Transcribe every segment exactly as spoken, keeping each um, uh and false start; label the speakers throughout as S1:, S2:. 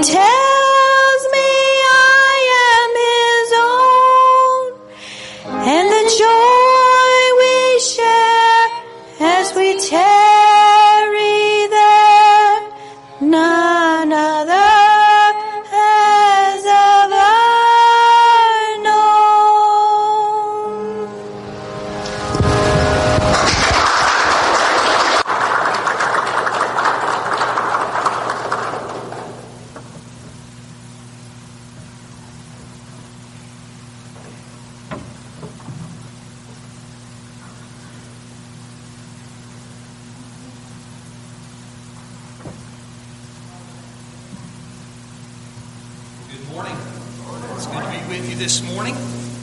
S1: tells me I am his own, and the joy we share as we tarry there, none other has ever known.
S2: Good morning. It's good to be with you this morning.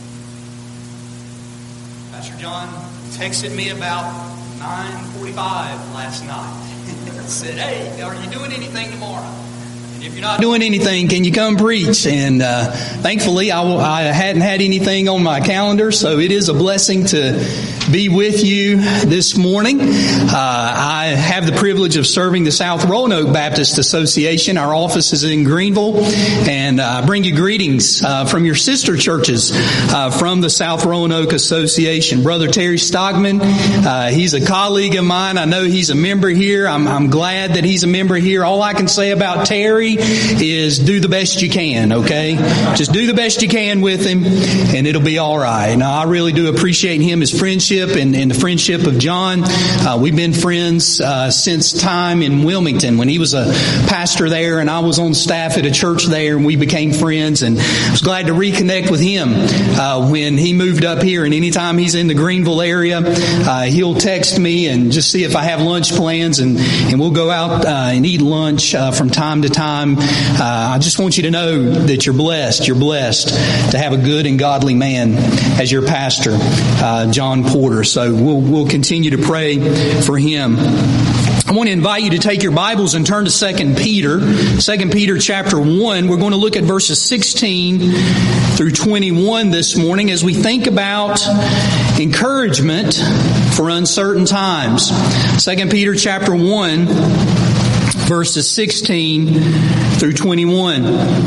S2: Pastor John texted me about nine forty-five last night. Said, hey, are you doing anything tomorrow? And if you're not doing anything, can you come preach? And uh, thankfully, I, I hadn't had anything on my calendar, so it is a blessing to be with you this morning. Uh, I have the privilege of serving the South Roanoke Baptist Association. Our office is in Greenville, and I uh, bring you greetings uh, from your sister churches uh, from the South Roanoke Association. Brother Terry Stockman, uh, he's a colleague of mine. I know he's a member here. I'm, I'm glad that he's a member here. All I can say about Terry is do the best you can, okay? Just do the best you can with him, and it'll be all right. Now, I really do appreciate him, his friendship, And, and the friendship of John. Uh, we've been friends uh, since time in Wilmington when he was a pastor there and I was on staff at a church there, and we became friends, and I was glad to reconnect with him uh, when he moved up here. And anytime he's in the Greenville area, uh, he'll text me and just see if I have lunch plans, and, and we'll go out uh, and eat lunch uh, from time to time. Uh, I just want you to know that you're blessed. You're blessed to have a good and godly man as your pastor, uh, John Porter. So we'll, we'll continue to pray for him. I want to invite you to take your Bibles and turn to Second Peter. Second Peter chapter one. We're going to look at verses sixteen through twenty-one this morning as we think about encouragement for uncertain times. Second Peter chapter one, verses sixteen through twenty-one.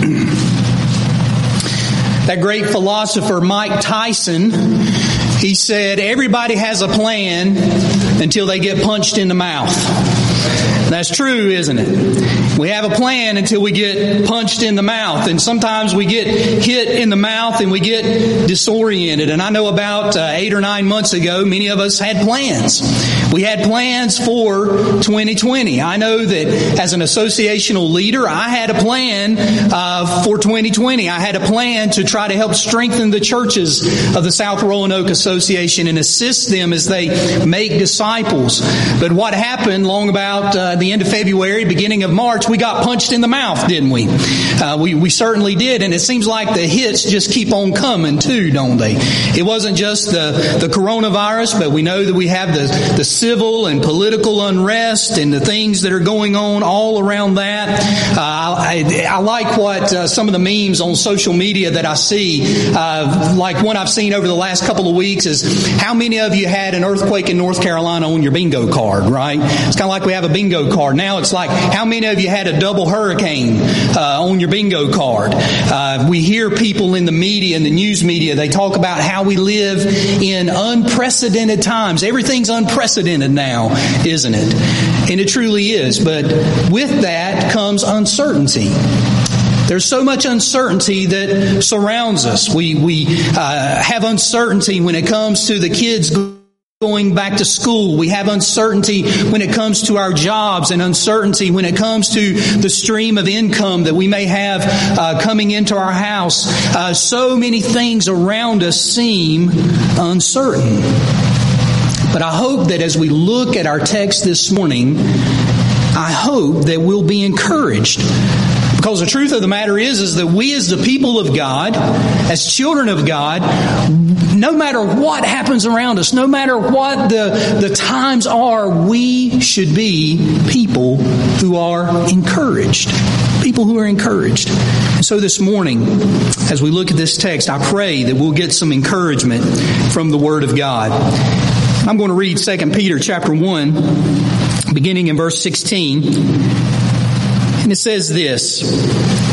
S2: That great philosopher Mike Tyson, he said, everybody has a plan until they get punched in the mouth. That's true, isn't it? We have a plan until we get punched in the mouth. And sometimes we get hit in the mouth and we get disoriented. And I know about uh, eight or nine months ago, many of us had plans. We had plans for twenty twenty. I know that as an associational leader, I had a plan uh, for twenty twenty. I had a plan to try to help strengthen the churches of the South Roanoke Association and assist them as they make disciples. But what happened long about uh, the end of February, beginning of March, we got punched in the mouth, didn't we? Uh, we, we certainly did. And it seems like the hits just keep on coming too, don't they? It wasn't just the, the coronavirus, but we know that we have the, the civil and political unrest and the things that are going on all around that. Uh, I, I like what uh, some of the memes on social media that I see, uh, like one I've seen over the last couple of weeks is, how many of you had an earthquake in North Carolina on your bingo card, right? It's kind of like we have a bingo card. Now it's like, how many of you had a double hurricane uh, on your bingo card? Uh, we hear people in the media, in the news media, they talk about how we live in unprecedented times. Everything's unprecedented now, isn't it? And it truly is. But with that comes uncertainty. There's so much uncertainty that surrounds us. We, we uh, have uncertainty when it comes to the kids going back to school. We have uncertainty when it comes to our jobs, and uncertainty when it comes to the stream of income that we may have uh, coming into our house. Uh, so many things around us seem uncertain. But I hope that as we look at our text this morning, I hope that we'll be encouraged. Because the truth of the matter is, is that we as the people of God, as children of God, no matter what happens around us, no matter what the, the times are, we should be people who are encouraged. People who are encouraged. And so this morning, as we look at this text, I pray that we'll get some encouragement from the Word of God. I'm going to read Second Peter chapter one, beginning in verse sixteen. And it says this,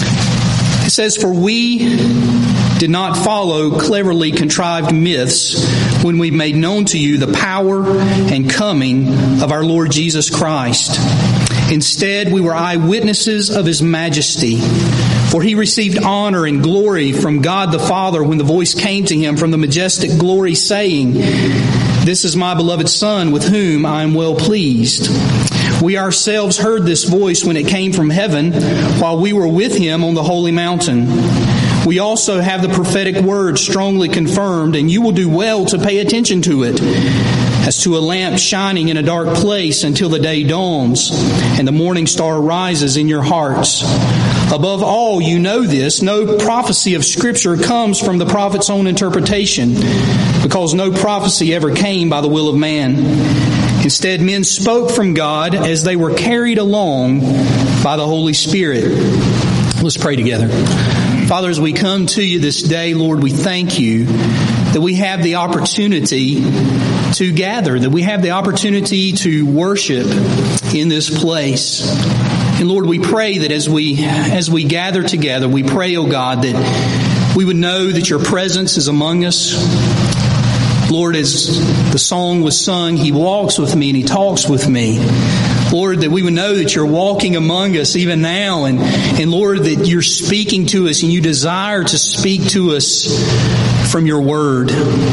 S2: says, "For we did not follow cleverly contrived myths when we made known to you the power and coming of our Lord Jesus Christ. Instead, we were eyewitnesses of His majesty. For He received honor and glory from God the Father when the voice came to Him from the majestic glory, saying, 'This is my beloved Son, with whom I am well pleased.' We ourselves heard this voice when it came from heaven while we were with Him on the holy mountain. We also have the prophetic word strongly confirmed, and you will do well to pay attention to it, as to a lamp shining in a dark place until the day dawns and the morning star rises in your hearts. Above all, you know this, no prophecy of Scripture comes from the prophet's own interpretation, because no prophecy ever came by the will of man. Instead, men spoke from God as they were carried along by the Holy Spirit." Let's pray together. Father, as we come to you this day, Lord, we thank you that we have the opportunity to gather, that we have the opportunity to worship in this place. And Lord, we pray that as we as we gather together, we pray, oh God, that we would know that your presence is among us. Lord, as the song was sung, He walks with me and He talks with me. Lord, that we would know that you're walking among us even now, and, and Lord, that you're speaking to us and you desire to speak to us from your word.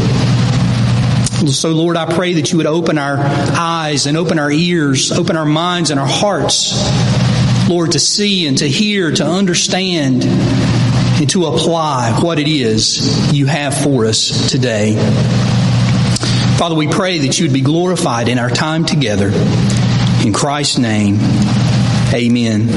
S2: So, Lord, I pray that you would open our eyes and open our ears, open our minds and our hearts, Lord, to see and to hear, to understand, and to apply what it is you have for us today. Father, we pray that you would be glorified in our time together. In Christ's name, amen.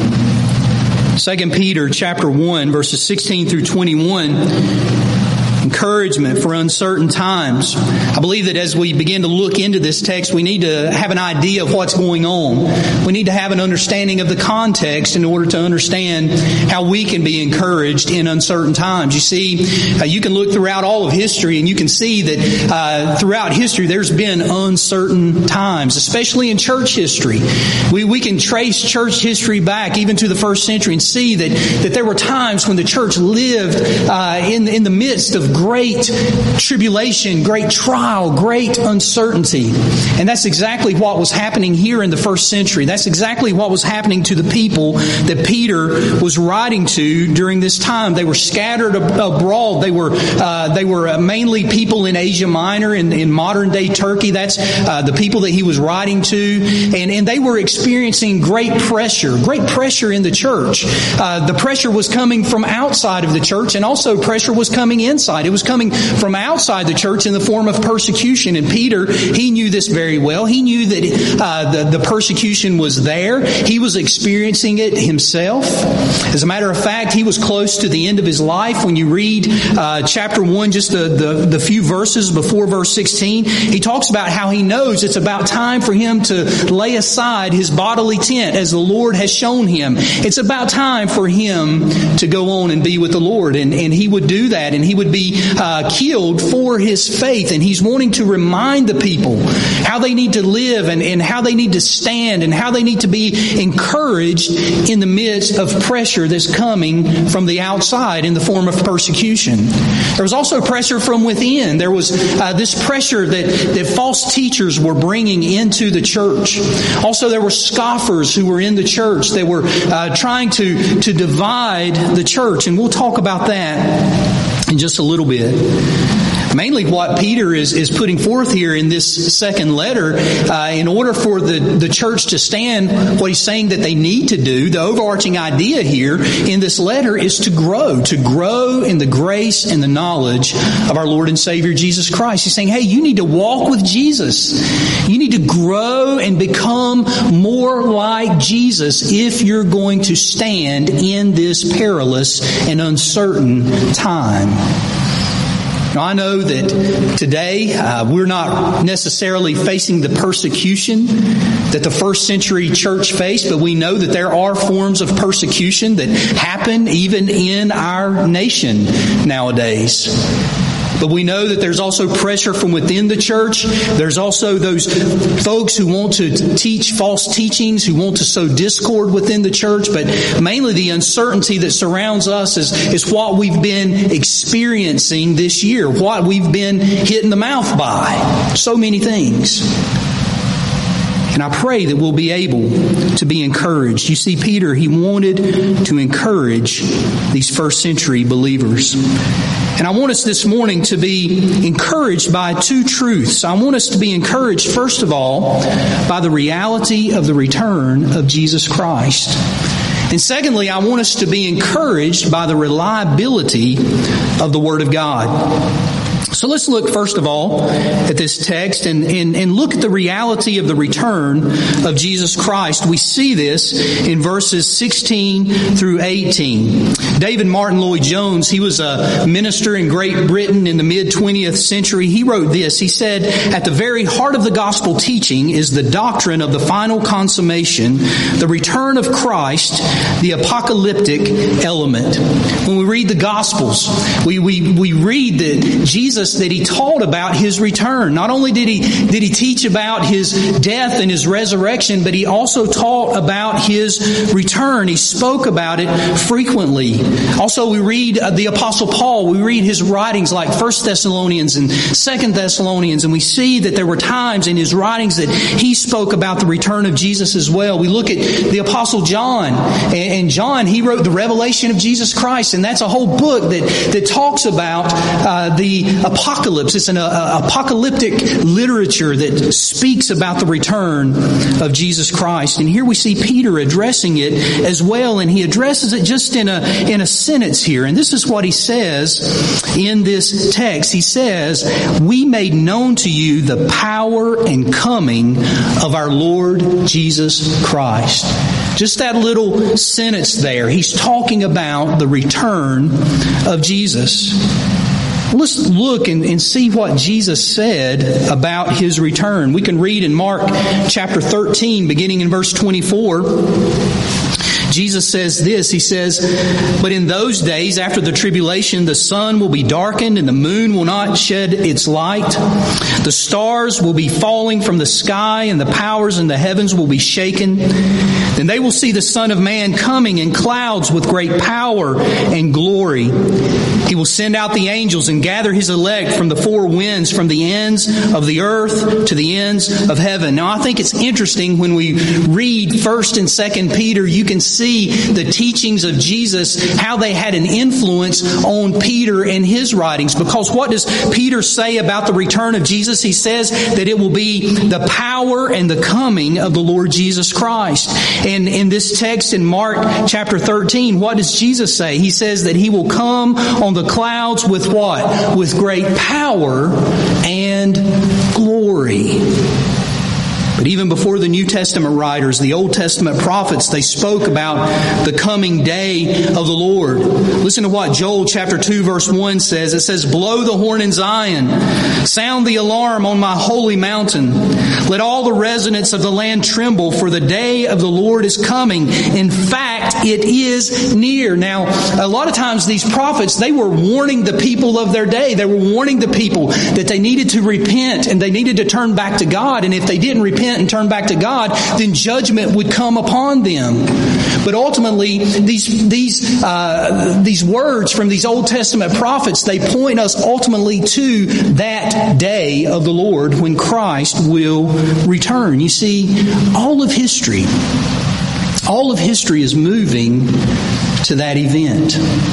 S2: Second Peter chapter one, verses sixteen through twenty-one. Encouragement for uncertain times. I believe that as we begin to look into this text, we need to have an idea of what's going on. We need to have an understanding of the context in order to understand how we can be encouraged in uncertain times. You see, uh, you can look throughout all of history and you can see that uh, throughout history there's been uncertain times, especially in church history. We, we can trace church history back even to the first century and see that, that there were times when the church lived uh, in, in the midst of great tribulation, great trial, great uncertainty. And that's exactly what was happening here in the first century. That's exactly what was happening to the people that Peter was writing to during this time. They were scattered ab- abroad. They were uh, they were mainly people in Asia Minor, in, in modern day Turkey. That's uh, the people that he was writing to. And, and they were experiencing great pressure, great pressure in the church. Uh, the pressure was coming from outside of the church, and also pressure was coming inside. It was coming from outside the church in the form of persecution. And Peter, he knew this very well. He knew that uh, the, the persecution was there. He was experiencing it himself. As a matter of fact, he was close to the end of his life. When you read uh, chapter one, just the, the, the few verses before verse sixteen, he talks about how he knows it's about time for him to lay aside his bodily tent as the Lord has shown him. It's about time for him to go on and be with the Lord. And, and he would do that, and he would be Uh, killed for his faith. And he's wanting to remind the people how they need to live and, and how they need to stand and how they need to be encouraged in the midst of pressure that's coming from the outside in the form of persecution. There was also pressure from within. There was uh, this pressure that, that false teachers were bringing into the church. Also, there were scoffers who were in the church. They were uh, trying to, to divide the church. And we'll talk about that in just a little bit. Mainly what Peter is, is putting forth here in this second letter, uh, in order for the, the church to stand, what he's saying that they need to do, the overarching idea here in this letter is to grow, to grow in the grace and the knowledge of our Lord and Savior Jesus Christ. He's saying, hey, you need to walk with Jesus. You need to grow and become more like Jesus if you're going to stand in this perilous and uncertain time. Now, I know that today uh, we're not necessarily facing the persecution that the first century church faced, but we know that there are forms of persecution that happen even in our nation nowadays. But we know that there's also pressure from within the church. There's also those folks who want to teach false teachings, who want to sow discord within the church. But mainly the uncertainty that surrounds us is, is what we've been experiencing this year, what we've been hit in the mouth by. So many things. And I pray that we'll be able to be encouraged. You see, Peter, he wanted to encourage these first century believers. And I want us this morning to be encouraged by two truths. I want us to be encouraged, first of all, by the reality of the return of Jesus Christ. And secondly, I want us to be encouraged by the reliability of the Word of God. So let's look first of all at this text and, and, and look at the reality of the return of Jesus Christ. We see this in verses sixteen through eighteen. David Martin Lloyd-Jones, he was a minister in Great Britain in the mid-twentieth century. He wrote this. He said, "At the very heart of the gospel teaching is the doctrine of the final consummation, the return of Christ, the apocalyptic element." When we read the Gospels, we, we, we read that Jesus, that He taught about His return. Not only did He, did He teach about His death and His resurrection, but He also taught about His return. He spoke about it frequently. Also, we read the Apostle Paul. We read his writings like First Thessalonians and Second Thessalonians, and we see that there were times in his writings that he spoke about the return of Jesus as well. We look at the Apostle John, and John, he wrote the Revelation of Jesus Christ, and that's a whole book that, that talks about uh, the apocalypse. It's an uh, apocalyptic literature that speaks about the return of Jesus Christ. And here we see Peter addressing it as well, and he addresses it just in a in a sentence here. And this is what he says in this text. He says, "We made known to you the power and coming of our Lord Jesus Christ." Just that little sentence there. He's talking about the return of Jesus. Let's look and, and see what Jesus said about His return. We can read in Mark chapter thirteen, beginning in verse twenty-four. Jesus says this, He says, "But in those days after the tribulation, the sun will be darkened and the moon will not shed its light. The stars will be falling from the sky and the powers in the heavens will be shaken. Then they will see the Son of Man coming in clouds with great power and glory. He will send out the angels and gather His elect from the four winds, from the ends of the earth to the ends of heaven." Now, I think it's interesting when we read First and Second Peter, you can see the teachings of Jesus, how they had an influence on Peter and his writings. Because what does Peter say about the return of Jesus? He says that it will be the power and the coming of the Lord Jesus Christ. And in this text in Mark chapter thirteen, what does Jesus say? He says that He will come on the clouds with what? With great power and glory. But even before the New Testament writers, the Old Testament prophets, they spoke about the coming day of the Lord. Listen to what Joel chapter two verse one says. It says, "Blow the horn in Zion, sound the alarm on my holy mountain. Let all the residents of the land tremble, for the day of the Lord is coming. In fact, it is near." Now, a lot of times these prophets, they were warning the people of their day. They were warning the people that they needed to repent and they needed to turn back to God. And if they didn't repent and turn back to God, then judgment would come upon them. But ultimately, these these uh, these words from these Old Testament prophets, they point us ultimately to that day of the Lord when Christ will return. You see, all of history, all of history is moving to that event.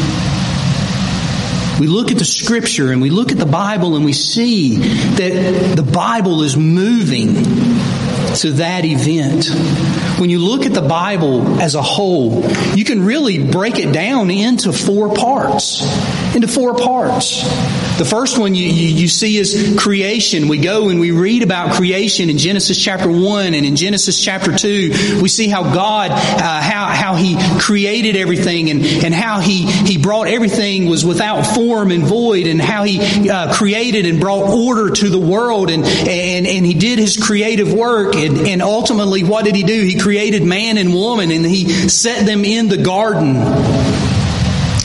S2: We look at the Scripture and we look at the Bible and we see that the Bible is moving to that event. When you look at the Bible as a whole, you can really break it down into four parts. Into four parts. The first one you, you, you see is creation. We go and we read about creation in Genesis chapter one and in Genesis chapter two. We see how God, uh, how, how He created everything and, and how He, He brought everything was without form and void, and how He uh, created and brought order to the world, and, and, and He did His creative work. And, and ultimately, what did He do? He created man and woman and He set them in the garden.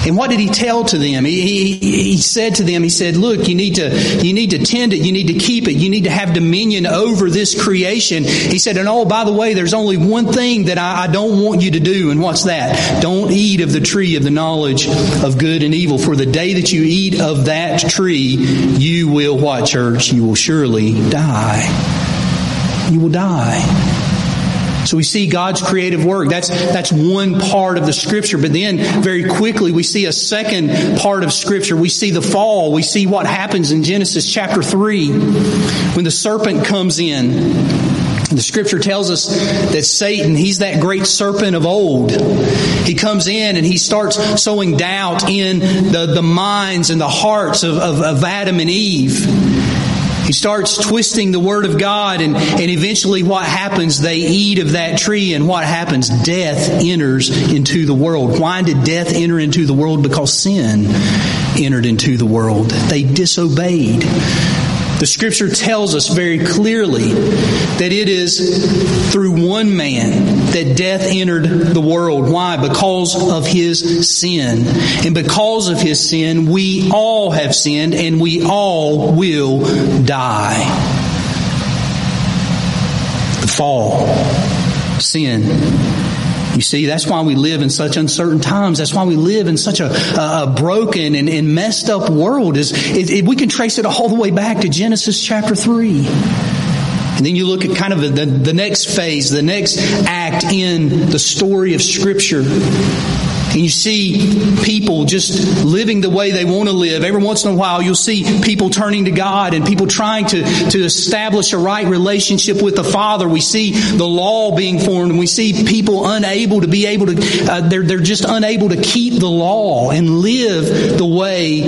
S2: And what did he tell to them? He, he, he said to them, he said, look, you need to, you need to tend it. You need to keep it. You need to have dominion over this creation. He said, and oh, by the way, there's only one thing that I, I don't want you to do. And what's that? Don't eat of the tree of the knowledge of good and evil. For the day that you eat of that tree, you will, what, church? You will surely die. You will die. So we see God's creative work. That's that's one part of the Scripture. But then very quickly we see a second part of Scripture. We see the fall. We see what happens in Genesis chapter three when the serpent comes in. The Scripture tells us that Satan, he's that great serpent of old. He comes in and he starts sowing doubt in the, the minds and the hearts of, of, of Adam and Eve. He starts twisting the Word of God, and, and eventually what happens? They eat of that tree, and what happens? Death enters into the world. Why did death enter into the world? Because sin entered into the world. They disobeyed. The Scripture tells us very clearly that it is through one man that death entered the world. Why? Because of his sin. And because of his sin, we all have sinned and we all will die. The fall. Sin. You see, that's why we live in such uncertain times. That's why we live in such a, a broken and, and messed up world. Is it, it, we can trace it all the way back to Genesis chapter three. And then you look at kind of the, the next phase, the next act in the story of Scripture. And you see people just living the way they want to live. Every once in a while you'll see people turning to God and people trying to, to establish a right relationship with the Father. We see the law being formed, and we see people unable to be able to, uh, they're, they're just unable to keep the law and live the way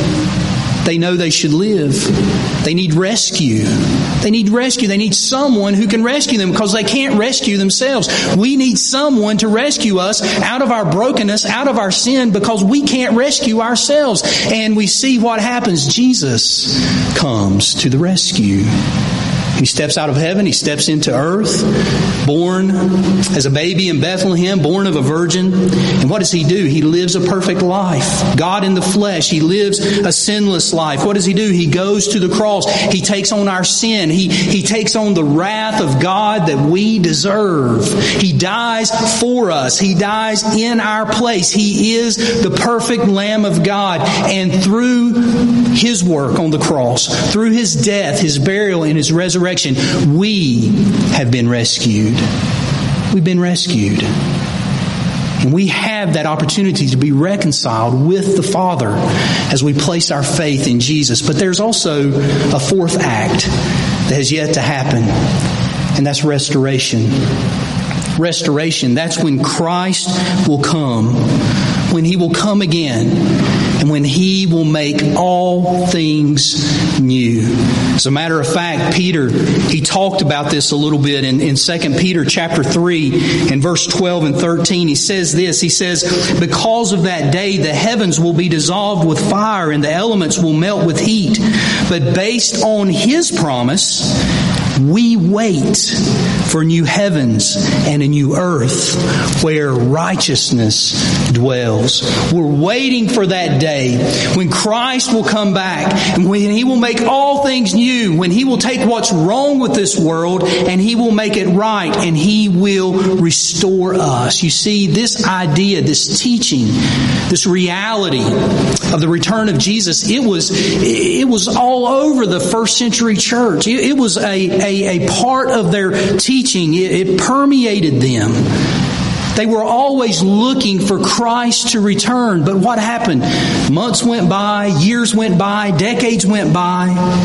S2: they know they should live. They need rescue. They need rescue. They need someone who can rescue them because they can't rescue themselves. We need someone to rescue us out of our brokenness, out of our sin, because we can't rescue ourselves. And we see what happens. Jesus comes to the rescue. He steps out of heaven. He steps into earth, born as a baby in Bethlehem, born of a virgin. And what does He do? He lives a perfect life. God in the flesh. He lives a sinless life. What does He do? He goes to the cross. He takes on our sin. He, he takes on the wrath of God that we deserve. He dies for us. He dies in our place. He is the perfect Lamb of God. And through His work on the cross, through His death, His burial, and His resurrection, we have been rescued. We've been rescued. And we have that opportunity to be reconciled with the Father as we place our faith in Jesus. But there's also a fourth act that has yet to happen, and that's restoration. Restoration, that's when Christ will come, when He will come again, and when He will make all things new. As a matter of fact, Peter, he talked about this a little bit in, in Second Peter chapter three, in verse twelve and thirteen. He says this, he says, because of that day the heavens will be dissolved with fire and the elements will melt with heat. But based on His promise, we wait for new heavens and a new earth where righteousness dwells. We're waiting for that day when Christ will come back and when He will make all things new, when He will take what's wrong with this world and He will make it right, and He will restore us. You see, this idea, this teaching, this reality of the return of Jesus, it was it was all over the first century church. It, it was a, a, a part of their teaching. It, it permeated them. They were always looking for Christ to return. But what happened? Months went by, years went by, decades went by.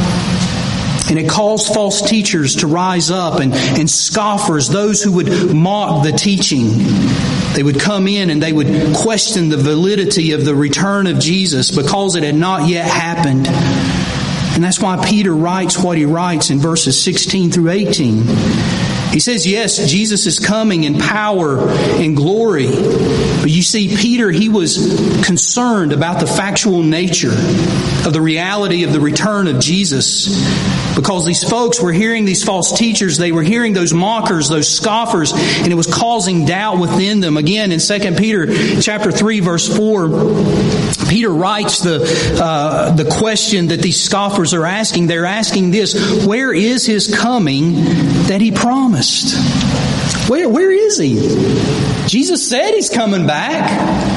S2: And it caused false teachers to rise up, and, and scoffers, those who would mock the teaching. They would come in and they would question the validity of the return of Jesus because it had not yet happened. And that's why Peter writes what he writes in verses sixteen through eighteen. He says, yes, Jesus is coming in power and glory, but But you see, Peter, he was concerned about the factual nature of the reality of the return of Jesus, because these folks were hearing these false teachers. They were hearing those mockers, those scoffers, and it was causing doubt within them. Again, in Second Peter chapter three, verse four, Peter writes the uh, the question that these scoffers are asking. They're asking this: where is his coming that he promised? Where where is he? Jesus said he's coming back.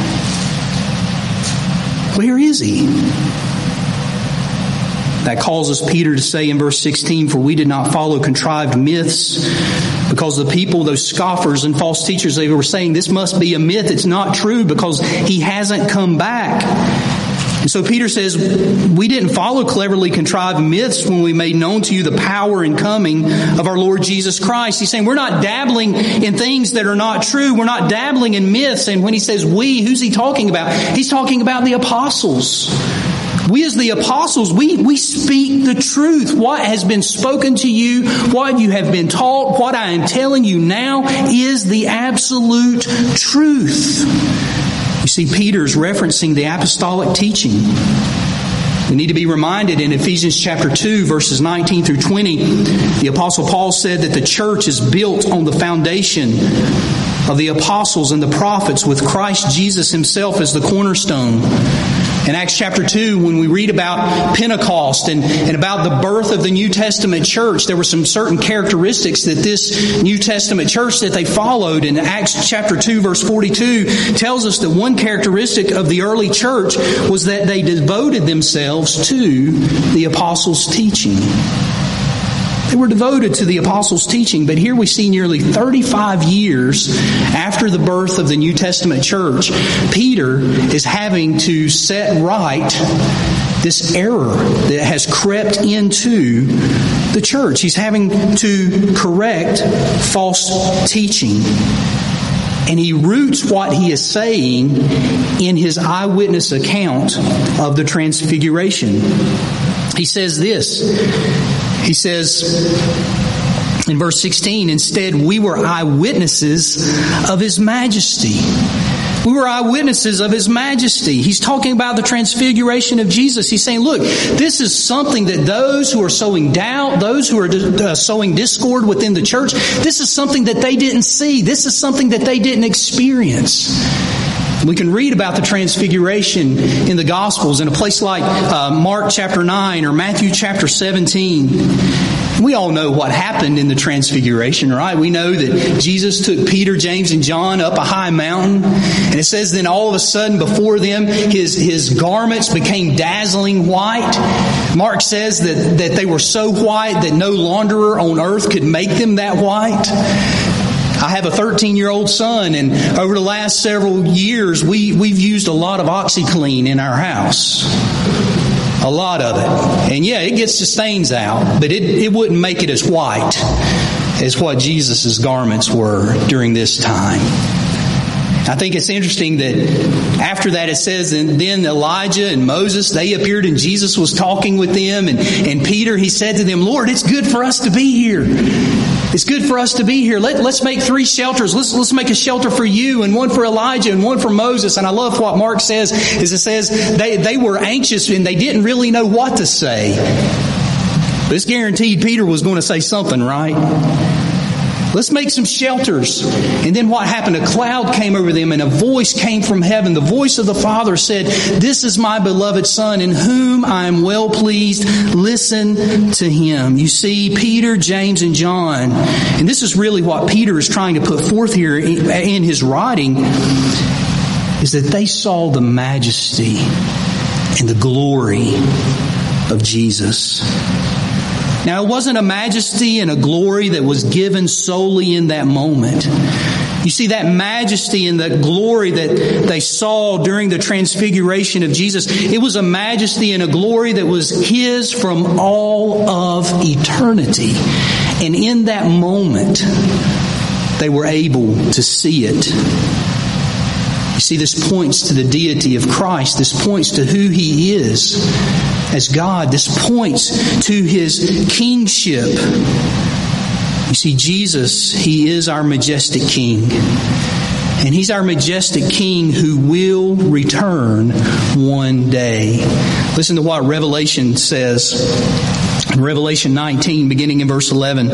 S2: Where is he? That causes Peter to say in verse sixteen, for we did not follow contrived myths, because the people, those scoffers and false teachers, they were saying this must be a myth. It's not true because he hasn't come back. And so Peter says, we didn't follow cleverly contrived myths when we made known to you the power and coming of our Lord Jesus Christ. He's saying we're not dabbling in things that are not true. We're not dabbling in myths. And when he says we, who's he talking about? He's talking about the apostles. We as the apostles, we, we speak the truth. What has been spoken to you, what you have been taught, what I am telling you now is the absolute truth. You see, Peter's referencing the apostolic teaching. We need to be reminded in Ephesians chapter two, verses nineteen through twenty, the Apostle Paul said that the church is built on the foundation of the apostles and the prophets, with Christ Jesus himself as the cornerstone. In Acts chapter two, when we read about Pentecost and, and about the birth of the New Testament church, there were some certain characteristics that this New Testament church that they followed. And Acts chapter two, verse forty-two tells us that one characteristic of the early church was that they devoted themselves to the apostles' teaching. They were devoted to the apostles' teaching, but here we see nearly thirty-five years after the birth of the New Testament church, Peter is having to set right this error that has crept into the church. He's having to correct false teaching. And he roots what he is saying in his eyewitness account of the Transfiguration. He says this. He says in verse sixteen, instead we were eyewitnesses of His majesty. We were eyewitnesses of His majesty. He's talking about the transfiguration of Jesus. He's saying, look, this is something that those who are sowing doubt, those who are uh, sowing discord within the church, this is something that they didn't see. This is something that they didn't experience. We can read about the transfiguration in the Gospels in a place like uh, Mark chapter nine or Matthew chapter seventeen. We all know what happened in the transfiguration, right? We know that Jesus took Peter, James, and John up a high mountain. And it says then all of a sudden before them, his, his garments became dazzling white. Mark says that, that they were so white that no launderer on earth could make them that white. I have a thirteen-year-old son, and over the last several years, we, we've used a lot of OxyClean in our house. A lot of it. And yeah, it gets the stains out, but it, it wouldn't make it as white as what Jesus' garments were during this time. I think it's interesting that after that it says, and then Elijah and Moses, they appeared and Jesus was talking with them. And, and Peter, he said to them, Lord, it's good for us to be here. It's good for us to be here. Let, let's make three shelters. Let's, let's make a shelter for you and one for Elijah and one for Moses. And I love what Mark says, is it says they, they were anxious and they didn't really know what to say. But it's guaranteed Peter was going to say something, right? Let's make some shelters. And then what happened? A cloud came over them and a voice came from heaven. The voice of the Father said, this is my beloved Son in whom I am well pleased. Listen to Him. You see, Peter, James, and John, and this is really what Peter is trying to put forth here in his writing, is that they saw the majesty and the glory of Jesus. Now, it wasn't a majesty and a glory that was given solely in that moment. You see, that majesty and that glory that they saw during the transfiguration of Jesus, it was a majesty and a glory that was His from all of eternity. And in that moment, they were able to see it. You see, this points to the deity of Christ. This points to who He is as God. This points to His kingship. You see, Jesus, He is our majestic King. And He's our majestic King who will return one day. Listen to what Revelation says. In Revelation nineteen, beginning in verse eleven,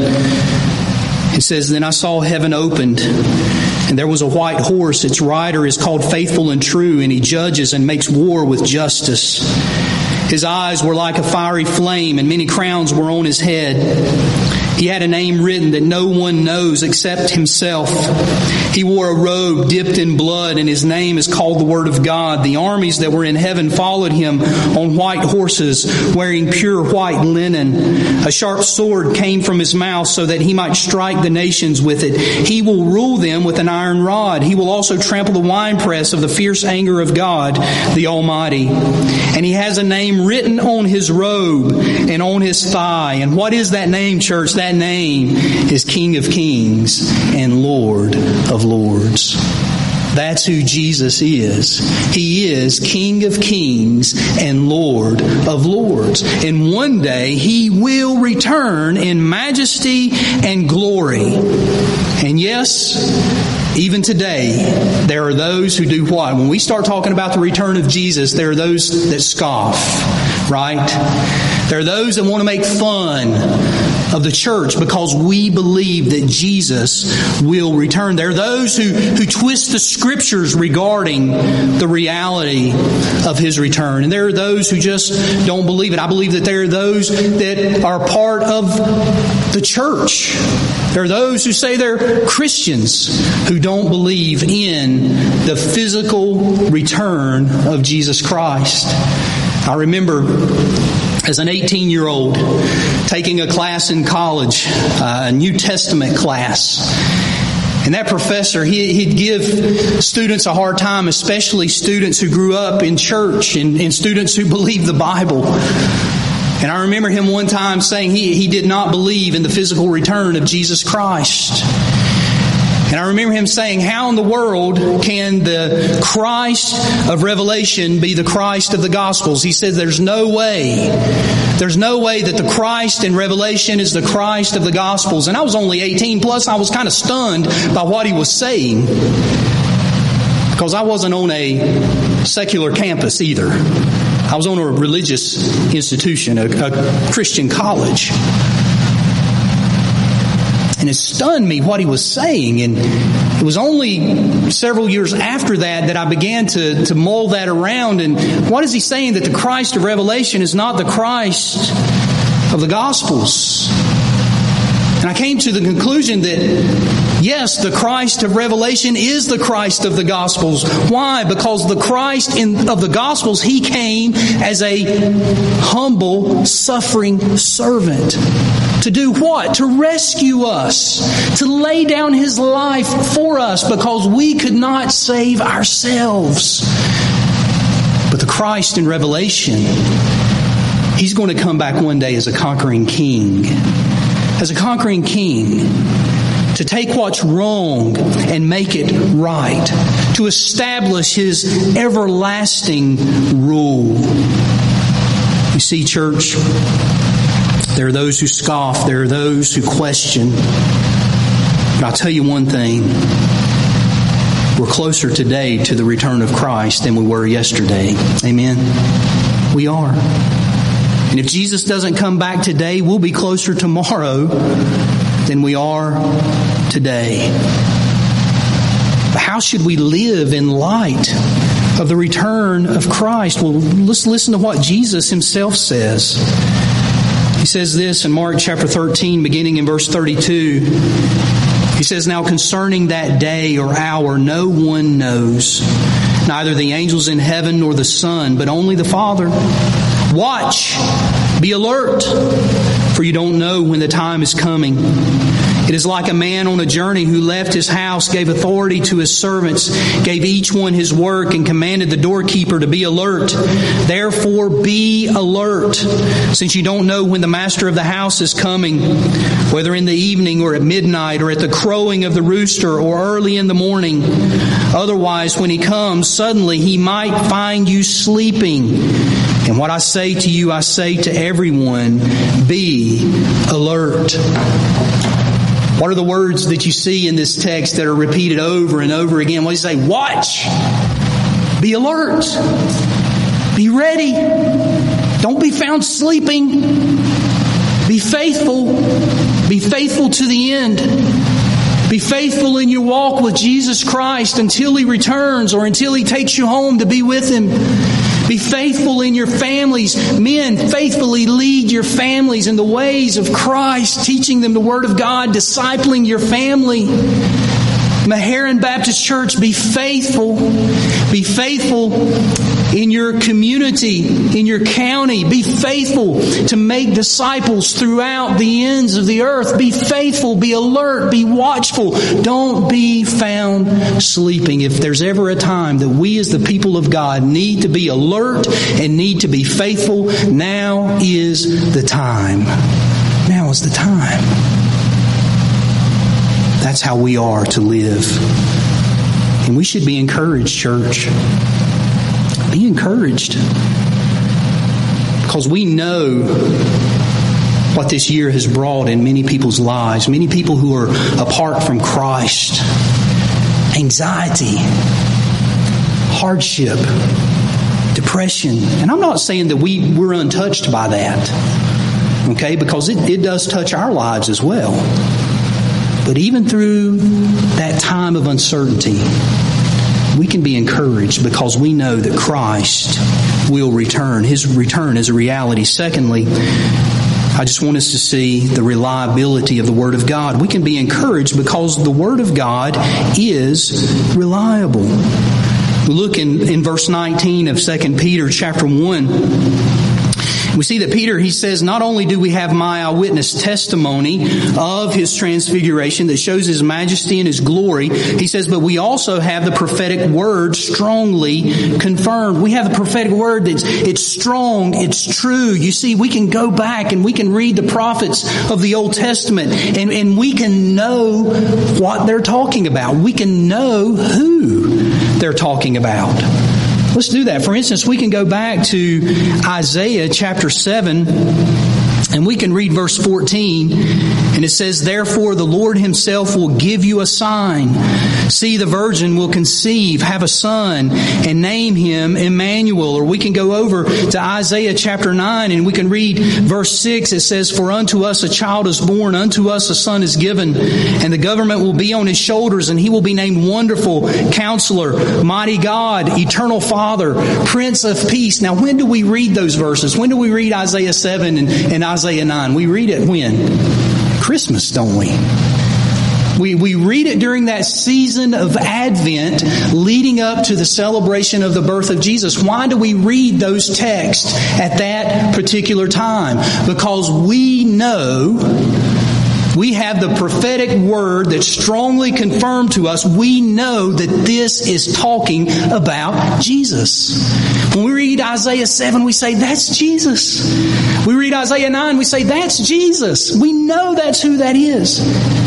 S2: it says, "Then I saw heaven opened, and there was a white horse. Its rider is called Faithful and True, and he judges and makes war with justice. His eyes were like a fiery flame, and many crowns were on his head. He had a name written that no one knows except himself. He wore a robe dipped in blood, and his name is called the Word of God. The armies that were in heaven followed him on white horses, wearing pure white linen. A sharp sword came from his mouth so that he might strike the nations with it. He will rule them with an iron rod. He will also trample the winepress of the fierce anger of God, the Almighty. And he has a name written on his robe and on his thigh." And what is that name, church? That name is King of Kings and Lord of Lords. That's who Jesus is. He is King of Kings and Lord of Lords. And one day He will return in majesty and glory. And yes, even today, there are those who do what? When we start talking about the return of Jesus, there are those that scoff, right? There are those that want to make fun of the church because we believe that Jesus will return. There are those who, who twist the Scriptures regarding the reality of His return. And there are those who just don't believe it. I believe that there are those that are part of the church. There are those who say they're Christians who don't believe in the physical return of Jesus Christ. I remember as an eighteen-year-old taking a class in college, uh, a New Testament class. And that professor, he, he'd give students a hard time, especially students who grew up in church and, and students who believe the Bible. And I remember him one time saying he, he did not believe in the physical return of Jesus Christ. And I remember him saying, how in the world can the Christ of Revelation be the Christ of the Gospels? He said, there's no way. There's no way that the Christ in Revelation is the Christ of the Gospels. And I was only eighteen, plus I was kind of stunned by what he was saying. Because I wasn't on a secular campus either. I was on a religious institution, a, a Christian college. And it stunned me what he was saying. And it was only several years after that that I began to, to mull that around. And what is he saying? That the Christ of Revelation is not the Christ of the Gospels. And I came to the conclusion that, yes, the Christ of Revelation is the Christ of the Gospels. Why? Because the Christ in, of the Gospels, He came as a humble, suffering servant. To do what? To rescue us. To lay down His life for us because we could not save ourselves. But the Christ in Revelation, He's going to come back one day as a conquering king. As a conquering king. To take what's wrong and make it right. To establish His everlasting rule. You see, church, there are those who scoff. There are those who question. But I'll tell you one thing. We're closer today to the return of Christ than we were yesterday. Amen? We are. And if Jesus doesn't come back today, we'll be closer tomorrow than we are today. But how should we live in light of the return of Christ? Well, let's listen to what Jesus Himself says. He says this in Mark chapter thirteen, beginning in verse thirty-two. He says, "Now concerning that day or hour, no one knows, neither the angels in heaven nor the Son, but only the Father. Watch, be alert, for you don't know when the time is coming. It is like a man on a journey who left his house, gave authority to his servants, gave each one his work, and commanded the doorkeeper to be alert. Therefore be alert, since you don't know when the master of the house is coming, whether in the evening or at midnight or at the crowing of the rooster or early in the morning. Otherwise, when He comes, suddenly He might find you sleeping. And what I say to you, I say to everyone, be alert." What are the words that you see in this text that are repeated over and over again? What does he say? Watch. Be alert. Be ready. Don't be found sleeping. Be faithful. Be faithful to the end. Be faithful in your walk with Jesus Christ until He returns or until He takes you home to be with Him. Be faithful in your families. Men, faithfully lead your families in the ways of Christ, teaching them the Word of God, discipling your family. Meherrin Baptist Church, be faithful. Be faithful in your community, in your county. Be faithful to make disciples throughout the ends of the earth. Be faithful, be alert, be watchful. Don't be found sleeping. If there's ever a time that we as the people of God need to be alert and need to be faithful, now is the time. Now is the time. That's how we are to live. And we should be encouraged, church. Be encouraged. Because we know what this year has brought in many people's lives. Many people who are apart from Christ. Anxiety. Hardship. Depression. And I'm not saying that we, we're untouched by that. Okay? Because it, it does touch our lives as well. But even through that time of uncertainty, we can be encouraged because we know that Christ will return. His return is a reality. Secondly, I just want us to see the reliability of the Word of God. We can be encouraged because the Word of God is reliable. We look in, in verse nineteen of Second Peter chapter one. We see that Peter, he says, not only do we have my eyewitness testimony of His transfiguration that shows His majesty and His glory, he says, but we also have the prophetic word strongly confirmed. We have the prophetic word that's it's strong, it's true. You see, we can go back and we can read the prophets of the Old Testament and, and we can know what they're talking about. We can know who they're talking about. Let's do that. For instance, we can go back to Isaiah chapter seven, and we can read verse fourteen, and it says, therefore the Lord Himself will give you a sign. See, the virgin will conceive, have a son, and name him Emmanuel. Or we can go over to Isaiah chapter nine, and we can read verse six. It says, for unto us a child is born, unto us a son is given, and the government will be on His shoulders, and He will be named Wonderful, Counselor, Mighty God, Eternal Father, Prince of Peace. Now, when do we read those verses? When do we read Isaiah seven and, and Isaiah nine? We read it when? Christmas, don't we? We we read it during that season of Advent leading up to the celebration of the birth of Jesus. Why do we read those texts at that particular time? Because we know we have the prophetic word that's strongly confirmed to us. We know that this is talking about Jesus. When we read Isaiah seven, we say, that's Jesus. We read Isaiah nine, we say, that's Jesus. We know that's who that is.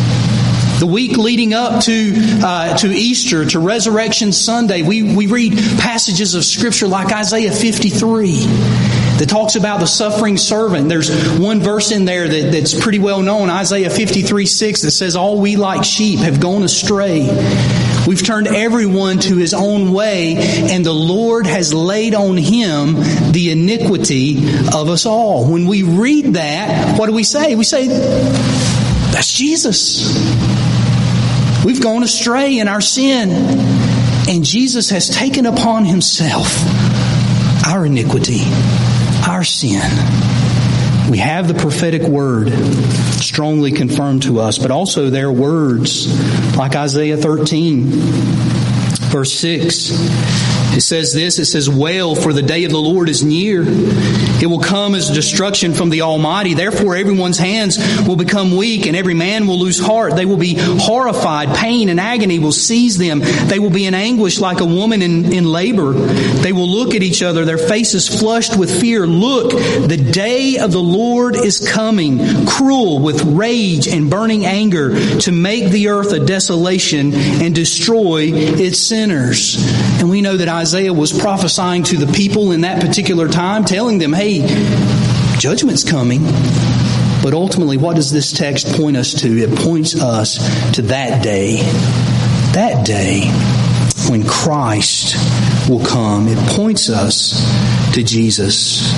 S2: The week leading up to uh, to Easter, to Resurrection Sunday, we, we read passages of Scripture like Isaiah fifty-three that talks about the suffering servant. There's one verse in there that, that's pretty well known, Isaiah fifty-three six, that says, all we like sheep have gone astray. We've turned everyone to his own way, and the Lord has laid on Him the iniquity of us all. When we read that, what do we say? We say, that's Jesus. We've gone astray in our sin, and Jesus has taken upon Himself our iniquity, our sin. We have the prophetic word strongly confirmed to us, but also their words, like Isaiah thirteen, verse six. It says this, it says, wail, for the day of the Lord is near. It will come as destruction from the Almighty. Therefore everyone's hands will become weak, and every man will lose heart. They will be horrified. Pain and agony will seize them. They will be in anguish like a woman in, in labor. They will look at each other, their faces flushed with fear. Look, the day of the Lord is coming, cruel with rage and burning anger, to make the earth a desolation and destroy its sinners. And we know that Isaiah was prophesying to the people in that particular time, telling them, hey, judgment's coming. But ultimately, what does this text point us to? It points us to that day. That day when Christ will come. It points us to Jesus.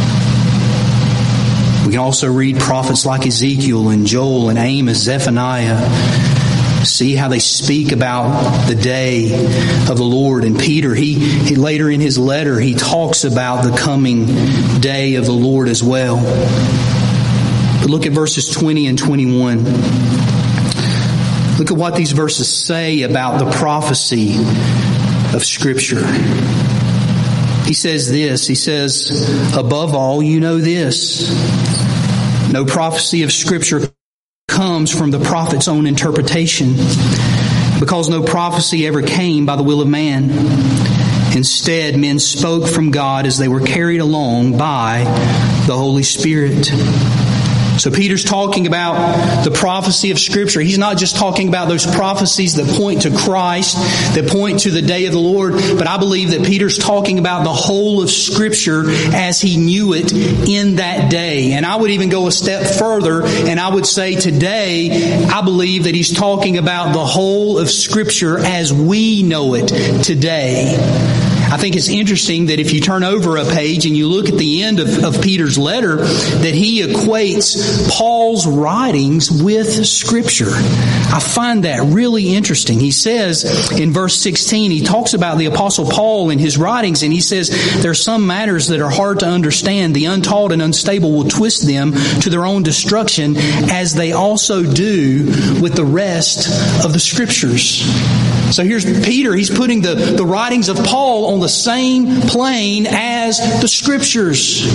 S2: We can also read prophets like Ezekiel and Joel and Amos, Zephaniah. See how they speak about the day of the Lord. And Peter, he, he later in his letter, he talks about the coming day of the Lord as well. But look at verses twenty and twenty-one. Look at what these verses say about the prophecy of Scripture. He says this, he says, above all, you know this. No prophecy of Scripture comes from the prophet's own interpretation, because no prophecy ever came by the will of man. Instead, men spoke from God as they were carried along by the Holy Spirit. So Peter's talking about the prophecy of Scripture. He's not just talking about those prophecies that point to Christ, that point to the day of the Lord, but I believe that Peter's talking about the whole of Scripture as he knew it in that day. And I would even go a step further, and I would say today, I believe that he's talking about the whole of Scripture as we know it today. I think it's interesting that if you turn over a page and you look at the end of, of Peter's letter, that he equates Paul's writings with Scripture. I find that really interesting. He says in verse sixteen, he talks about the Apostle Paul in his writings, and he says, there are some matters that are hard to understand. The untaught and unstable will twist them to their own destruction, as they also do with the rest of the Scriptures. So here's Peter, he's putting the, the writings of Paul on the same plane as the Scriptures.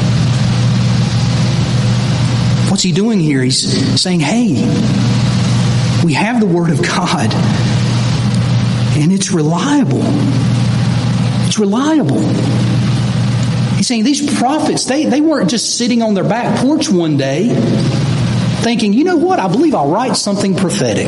S2: What's he doing here? He's saying, hey, we have the Word of God, and it's reliable. It's reliable. He's saying these prophets, they, they weren't just sitting on their back porch one day thinking, you know what, I believe I'll write something prophetic.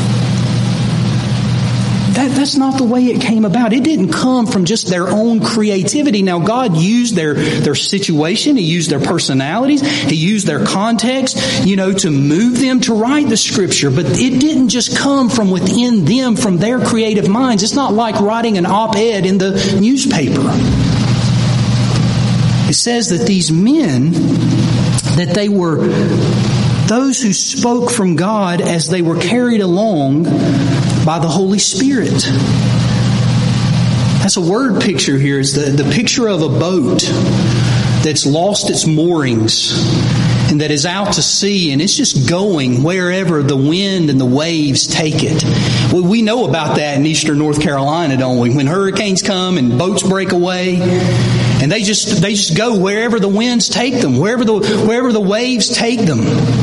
S2: That, that's not the way it came about. It didn't come from just their own creativity. Now, God used their, their situation. He used their personalities. He used their context, you know, to move them to write the Scripture. But it didn't just come from within them, from their creative minds. It's not like writing an op-ed in the newspaper. It says that these men, that they were those who spoke from God as they were carried along by the Holy Spirit. That's a word picture here. It's the, the picture of a boat that's lost its moorings and that is out to sea, and it's just going wherever the wind and the waves take it. Well, we know about that in eastern North Carolina, don't we? When hurricanes come and boats break away, and they just they just go wherever the winds take them, wherever the wherever the waves take them.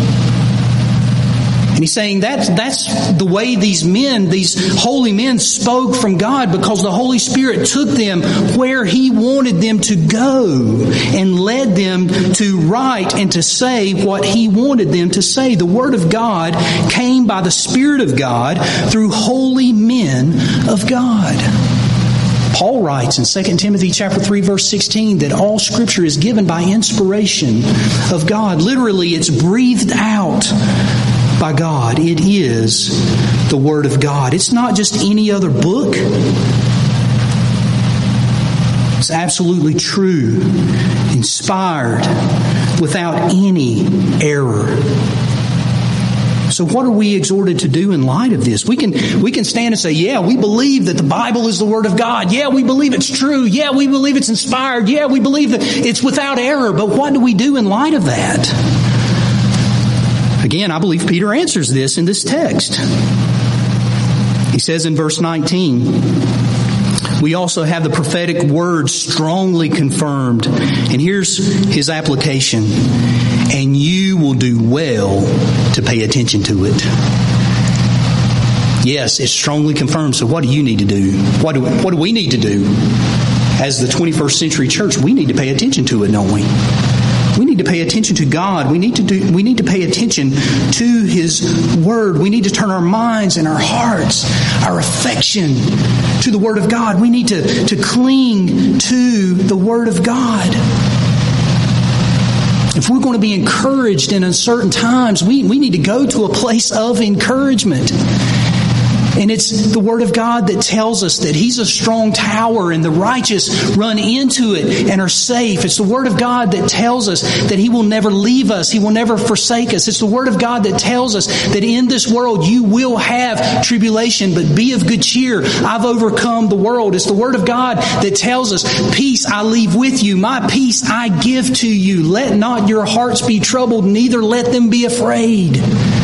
S2: And he's saying that's, that's the way these men, these holy men spoke from God, because the Holy Spirit took them where He wanted them to go and led them to write and to say what He wanted them to say. The Word of God came by the Spirit of God through holy men of God. Paul writes in Second Timothy chapter three, verse sixteen, that all Scripture is given by inspiration of God. Literally, it's breathed out by God. It is the Word of God. It's not just any other book. It's absolutely true, inspired, without any error. So what are we exhorted to do in light of this? We can we can stand and say, yeah, we believe that the Bible is the Word of God. Yeah, we believe it's true. Yeah, we believe it's inspired. Yeah, we believe that it's without error. But what do we do in light of that? Again, I believe Peter answers this in this text. He says in verse nineteen, we also have the prophetic word strongly confirmed. And here's his application. And you will do well to pay attention to it. Yes, it's strongly confirmed. So what do you need to do? What do, what do we need to do? As the twenty-first century church, we need to pay attention to it, don't we? We need to pay attention to God. We need to do, we need to pay attention to His Word. We need to turn our minds and our hearts, our affection to the Word of God. We need to, to cling to the Word of God. If we're going to be encouraged in uncertain times, we, we need to go to a place of encouragement. And it's the Word of God that tells us that He's a strong tower and the righteous run into it and are safe. It's the Word of God that tells us that He will never leave us. He will never forsake us. It's the Word of God that tells us that in this world you will have tribulation, but be of good cheer. I've overcome the world. It's the Word of God that tells us, peace I leave with you. My peace I give to you. Let not your hearts be troubled, neither let them be afraid.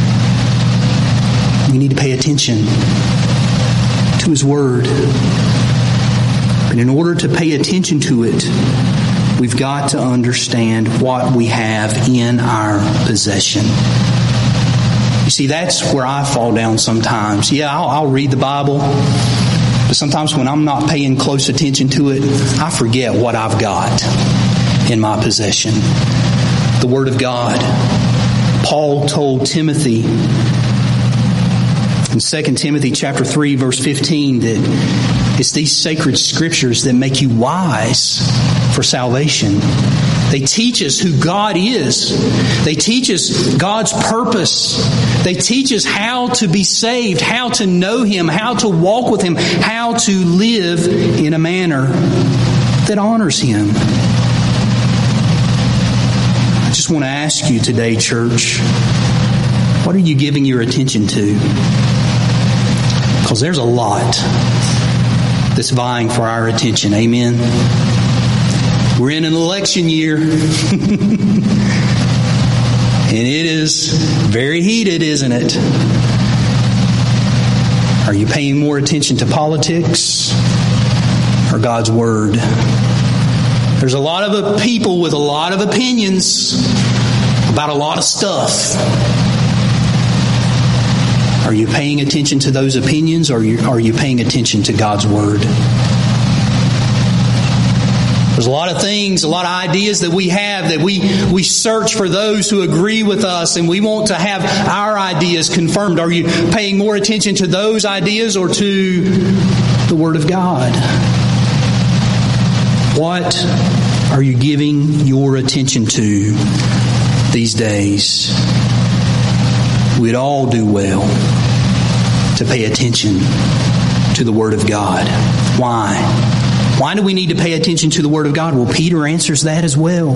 S2: We need to pay attention to His Word. But in order to pay attention to it, we've got to understand what we have in our possession. You see, that's where I fall down sometimes. Yeah, I'll, I'll read the Bible, but sometimes when I'm not paying close attention to it, I forget what I've got in my possession. The Word of God. Paul told Timothy in Second Timothy chapter three, verse fifteen, that it's these sacred scriptures that make you wise for salvation. They teach us who God is. They teach us God's purpose. They teach us how to be saved, how to know Him, how to walk with Him, how to live in a manner that honors Him. I just want to ask you today, church, what are you giving your attention to? Because there's a lot that's vying for our attention. Amen. We're in an election year. And it is very heated, isn't it? Are you paying more attention to politics or God's Word? There's a lot of people with a lot of opinions about a lot of stuff. Are you paying attention to those opinions, or are you, are you paying attention to God's Word? There's a lot of things, a lot of ideas that we have that we, we search for those who agree with us, and we want to have our ideas confirmed. Are you paying more attention to those ideas or to the Word of God? What are you giving your attention to these days? We'd all do well to pay attention to the Word of God. Why? Why do we need to pay attention to the Word of God? Well, Peter answers that as well.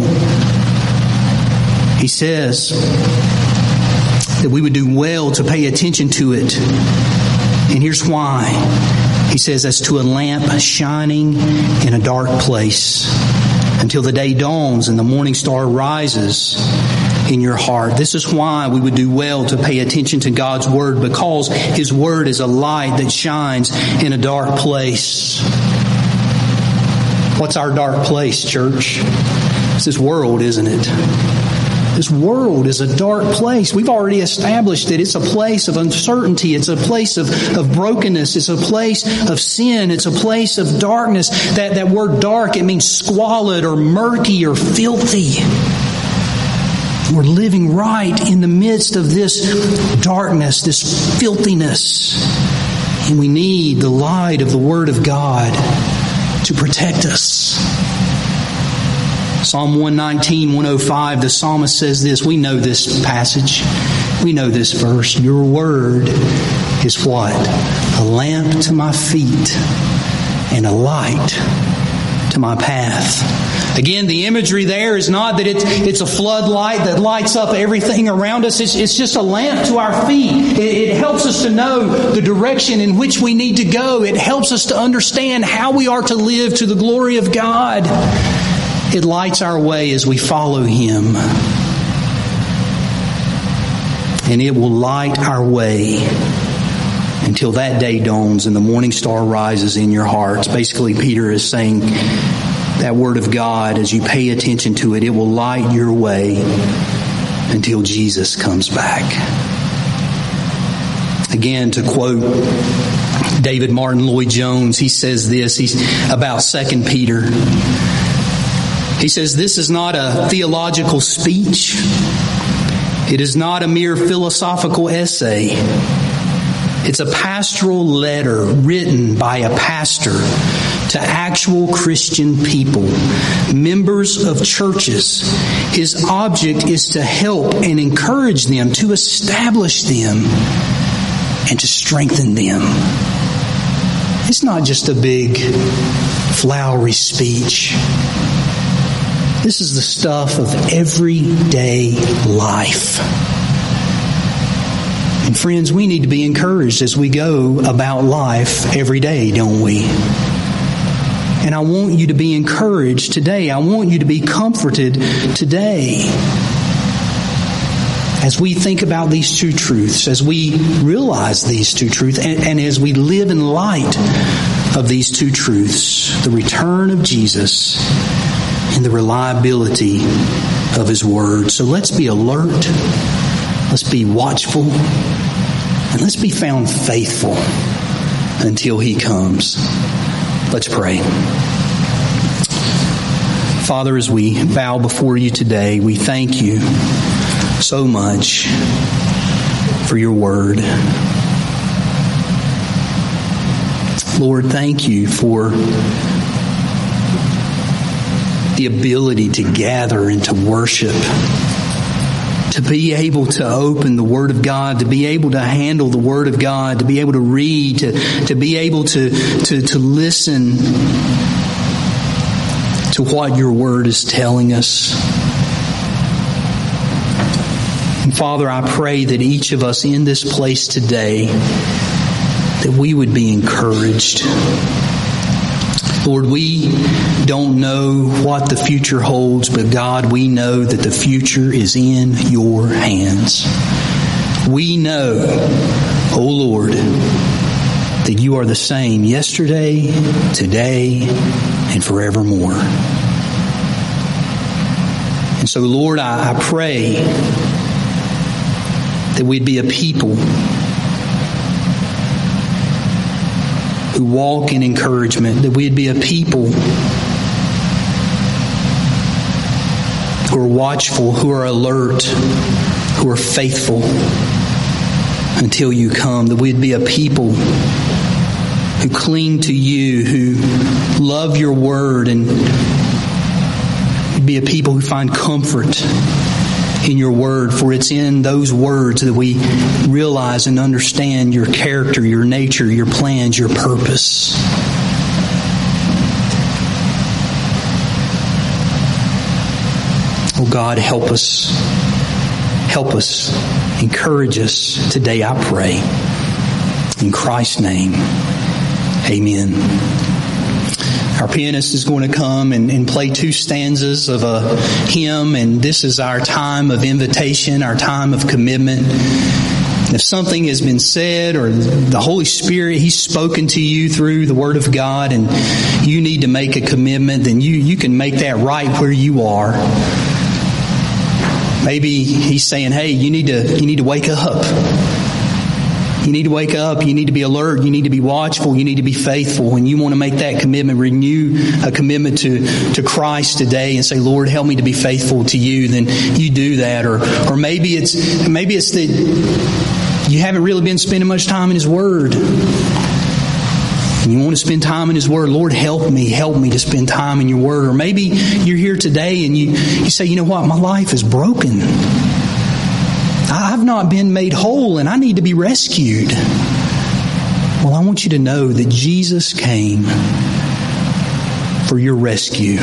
S2: He says that we would do well to pay attention to it. And here's why. He says, as to a lamp shining in a dark place until the day dawns and the morning star rises in your heart. This is why we would do well to pay attention to God's Word, because His Word is a light that shines in a dark place. What's our dark place, church? It's this world, isn't it? This world is a dark place. We've already established that it's a place of uncertainty. It's a place of, of brokenness. It's a place of sin. It's a place of darkness. That, that word dark, it means squalid or murky or filthy. We're living right in the midst of this darkness, this filthiness. And we need the light of the Word of God to protect us. Psalm one nineteen, one oh five, the psalmist says this. We know this passage. We know this verse. Your Word is what? A lamp to my feet and a light to my path. Again, the imagery there is not that it's, it's a floodlight that lights up everything around us. It's, it's just a lamp to our feet. It, it helps us to know the direction in which we need to go. It helps us to understand how we are to live to the glory of God. It lights our way as we follow Him. And it will light our way until that day dawns and the morning star rises in your hearts. Basically, Peter is saying that Word of God, as you pay attention to it, it will light your way until Jesus comes back. Again, to quote David Martin Lloyd-Jones, he says this he's about Second Peter. He says, this is not a theological speech. It is not a mere philosophical essay. It's a pastoral letter written by a pastor to actual Christian people, members of churches. His object is to help and encourage them, to establish them, and to strengthen them. It's not just a big, flowery speech. This is the stuff of everyday life. And friends, we need to be encouraged as we go about life every day, don't we? And I want you to be encouraged today. I want you to be comforted today. As we think about these two truths, as we realize these two truths, and, and as we live in light of these two truths, the return of Jesus and the reliability of His Word. So let's be alert, let's be watchful, and let's be found faithful until He comes. Let's pray. Father, as we bow before You today, we thank You so much for Your Word. Lord, thank You for the ability to gather and to worship, to be able to open the Word of God, to be able to handle the Word of God, to be able to read, to, to be able to, to, to listen to what Your Word is telling us. And Father, I pray that each of us in this place today, that we would be encouraged. Lord, we don't know what the future holds, but God, we know that the future is in Your hands. We know, oh Lord, that You are the same yesterday, today, and forevermore. And so, Lord, I, I pray that we'd be a people who walk in encouragement, that we'd be a people who are watchful, who are alert, who are faithful until You come, that we'd be a people who cling to You, who love Your Word, and be a people who find comfort in Your Word, for it's in those words that we realize and understand Your character, Your nature, Your plans, Your purpose. Oh God, help us. Help us. Encourage us today, I pray. In Christ's name, amen. Our pianist is going to come and, and play two stanzas of a hymn, and this is our time of invitation, our time of commitment. If something has been said or the Holy Spirit, He's spoken to you through the Word of God, and you need to make a commitment, then you, you can make that right where you are. Maybe He's saying, hey, you need to, you need to wake up. You need to wake up. You need to be alert. You need to be watchful. You need to be faithful. And you want to make that commitment, renew a commitment to, to Christ today and say, Lord, help me to be faithful to You. Then you do that. Or, or maybe it's, maybe it's that you haven't really been spending much time in His Word. And you want to spend time in His Word. Lord, help me. Help me to spend time in Your Word. Or maybe you're here today and you, you say, you know what? My life is broken. I've not been made whole and I need to be rescued. Well, I want you to know that Jesus came for your rescue.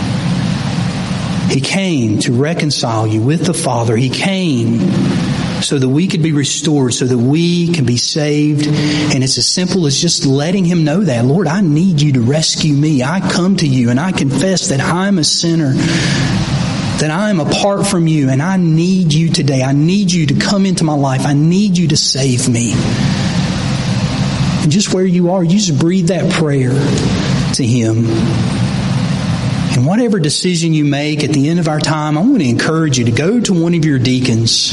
S2: He came to reconcile you with the Father. He came so that we could be restored, so that we can be saved. And it's as simple as just letting Him know that. Lord, I need You to rescue me. I come to You and I confess that I'm a sinner, that I am apart from You, and I need You today. I need You to come into my life. I need You to save me. And just where you are, you just breathe that prayer to Him. And whatever decision you make at the end of our time, I want to encourage you to go to one of your deacons.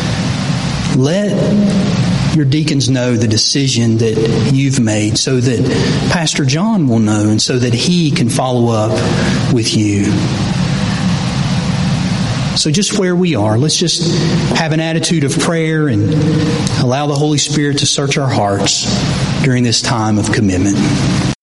S2: Let your deacons know the decision that you've made so that Pastor John will know and so that he can follow up with you. So just where we are, let's just have an attitude of prayer and allow the Holy Spirit to search our hearts during this time of commitment.